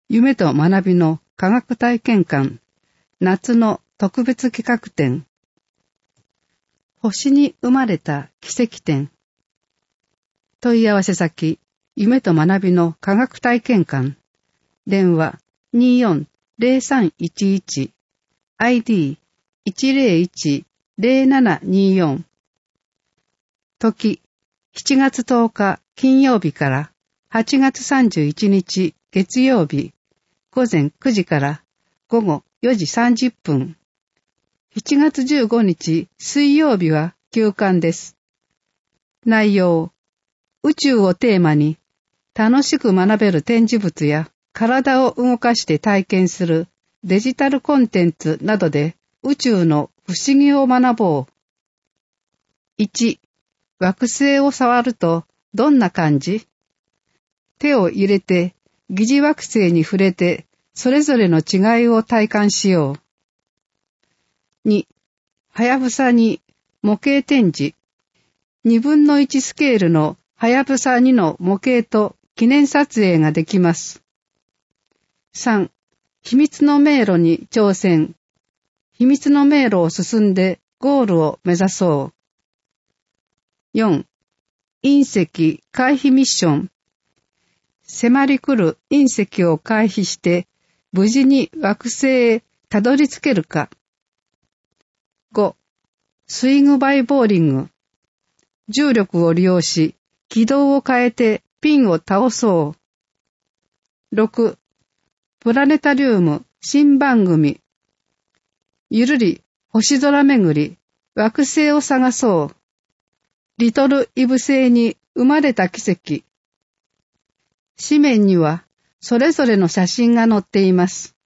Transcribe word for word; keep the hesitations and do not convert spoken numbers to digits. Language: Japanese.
夢と学びの科学体験館夏の特別企画展、星に生まれた奇跡展。問い合わせ先、夢と学びの科学体験館、電話 にーよんゼロさんいちいち、アイディーいちゼロいちゼロななにーよん。時、しちがつとおか金曜日からはちがつさんじゅういちにち月曜日、午前くじから午後よじさんじゅっぷん。しちがつじゅうごにち水曜日は休館です。内容、宇宙をテーマに楽しく学べる展示物や体を動かして体験するデジタルコンテンツなどで宇宙の不思議を学ぼう。いち、惑星を触るとどんな感じ？手を入れて疑似惑星に触れてそれぞれの違いを体感しよう。に、はやぶさに模型展示。にぶんのいちスケールのはやぶさにの模型と記念撮影ができます。さん、秘密の迷路に挑戦。秘密の迷路を進んでゴールを目指そう。よん、隕石回避ミッション。迫り来る隕石を回避して無事に惑星へたどり着けるか。ご、スイングバイボーリング。重力を利用し軌道を変えてピンを倒そう。ろく、プラネタリウム新番組。ゆるり星空巡り、惑星を探そう。リトルイブ星に生まれた奇跡。紙面にはそれぞれの写真が載っています。